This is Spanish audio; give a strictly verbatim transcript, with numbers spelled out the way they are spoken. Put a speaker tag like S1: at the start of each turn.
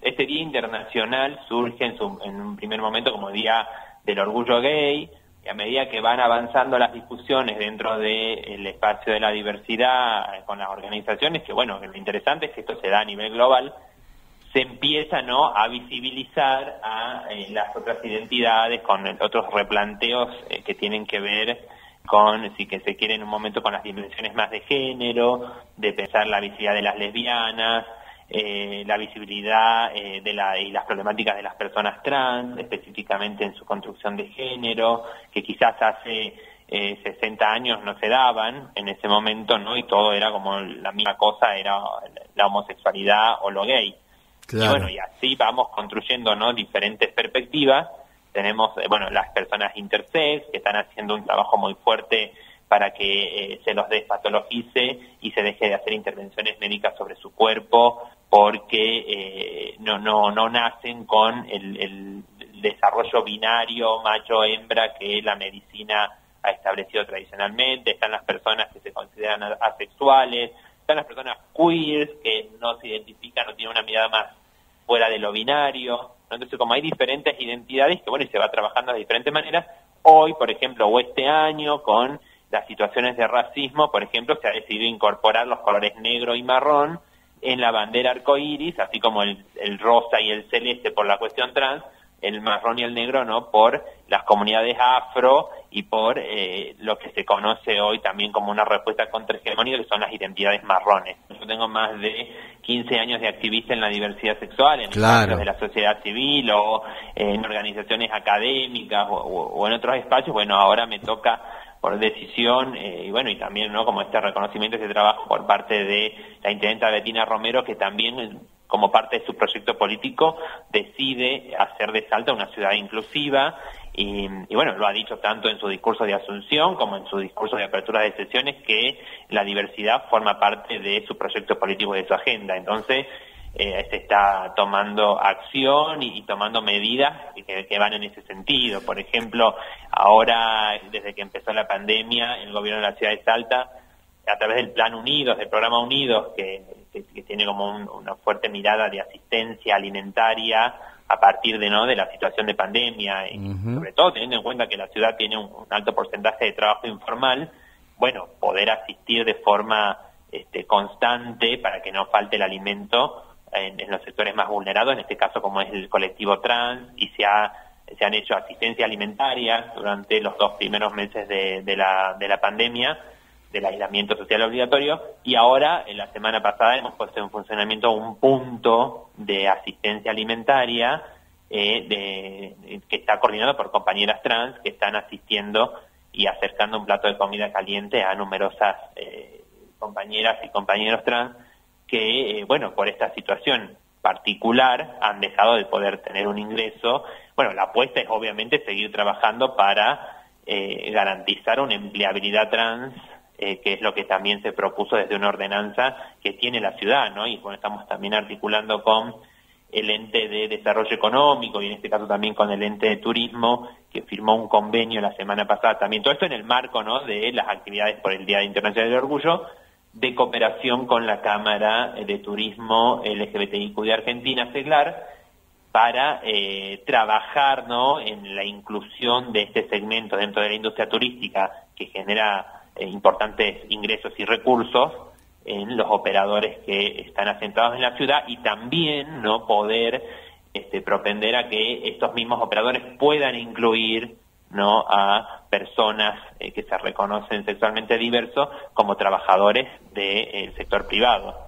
S1: este Día Internacional surge en, su, en un primer momento como Día del Orgullo Gay, y a medida que van avanzando las discusiones dentro del espacio de la diversidad con las organizaciones, que bueno, que lo interesante es que esto se da a nivel global, se empieza, ¿no?, a visibilizar a eh, las otras identidades con otros replanteos eh, que tienen que ver con, si que se quiere en un momento, con las dimensiones más de género, de pensar la visibilidad de las lesbianas, eh, la visibilidad eh, de la, y las problemáticas de las personas trans, específicamente en su construcción de género, que quizás hace eh, sesenta años no se daban en ese momento, ¿no? Y todo era como la misma cosa, era la homosexualidad o lo gay. Claro. Y bueno, y así vamos construyendo, ¿no?, diferentes perspectivas. Tenemos, eh, bueno, las personas intersex, que están haciendo un trabajo muy fuerte para que eh, se los despatologice y se deje de hacer intervenciones médicas sobre su cuerpo, porque eh, no no no nacen con el, el desarrollo binario macho-hembra que la medicina ha establecido tradicionalmente. Están las personas que se consideran asexuales, están las personas queer, que no se identifican, no tienen una mirada más fuera de lo binario. Entonces, como hay diferentes identidades, que bueno, y se va trabajando de diferentes maneras, hoy, por ejemplo, o este año, con las situaciones de racismo, por ejemplo, se ha decidido incorporar los colores negro y marrón en la bandera arcoíris, así como el, el rosa y el celeste por la cuestión trans, el marrón y el negro, ¿no?, por las comunidades afro y por eh, lo que se conoce hoy también como una respuesta contrahegemónica, que son las identidades marrones. Yo tengo más de quince años de activista en la diversidad sexual, en
S2: claro.
S1: espacios de la sociedad civil o eh, en organizaciones académicas o, o, o en otros espacios. Bueno, ahora me toca por decisión, eh, y bueno, y también, ¿no?, como este reconocimiento, este trabajo por parte de la intendenta Betina Romero, que también, como parte de su proyecto político, decide hacer de Salta una ciudad inclusiva, y, y bueno, lo ha dicho tanto en su discurso de Asunción como en su discurso de apertura de sesiones, que la diversidad forma parte de su proyecto político y de su agenda. Entonces, eh, se está tomando acción y, y tomando medidas que, que van en ese sentido. Por ejemplo, ahora, desde que empezó la pandemia, el gobierno de la ciudad de Salta, a través del Plan Unidos, del Programa Unidos, que, que, que tiene como un, una fuerte mirada de asistencia alimentaria a partir de no de la situación de pandemia, y uh-huh. sobre todo teniendo en cuenta que la ciudad tiene un, un alto porcentaje de trabajo informal, bueno, poder asistir de forma este, constante para que no falte el alimento en, en los sectores más vulnerados, en este caso como es el colectivo trans, y se ha se han hecho asistencia alimentaria durante los dos primeros meses de, de la de la pandemia, del aislamiento social obligatorio, y ahora, en la semana pasada, hemos puesto en funcionamiento un punto de asistencia alimentaria eh, de, de, que está coordinado por compañeras trans que están asistiendo y acercando un plato de comida caliente a numerosas eh, compañeras y compañeros trans que, eh, bueno, por esta situación particular han dejado de poder tener un ingreso. Bueno, la apuesta es obviamente seguir trabajando para eh, garantizar una empleabilidad trans, Eh, que es lo que también se propuso desde una ordenanza que tiene la ciudad, ¿no? Y bueno, estamos también articulando con el ente de desarrollo económico y en este caso también con el ente de turismo, que firmó un convenio la semana pasada también. Todo esto en el marco, ¿no?, de las actividades por el Día Internacional del Orgullo, de cooperación con la Cámara de Turismo L G B T I Q de Argentina, CEGLAR, para eh, trabajar, ¿no?, en la inclusión de este segmento dentro de la industria turística que genera Eh, importantes ingresos y recursos en los operadores que están asentados en la ciudad, y también no poder este, propender a que estos mismos operadores puedan incluir, ¿no?, a personas eh, que se reconocen sexualmente diversos como trabajadores del sector privado.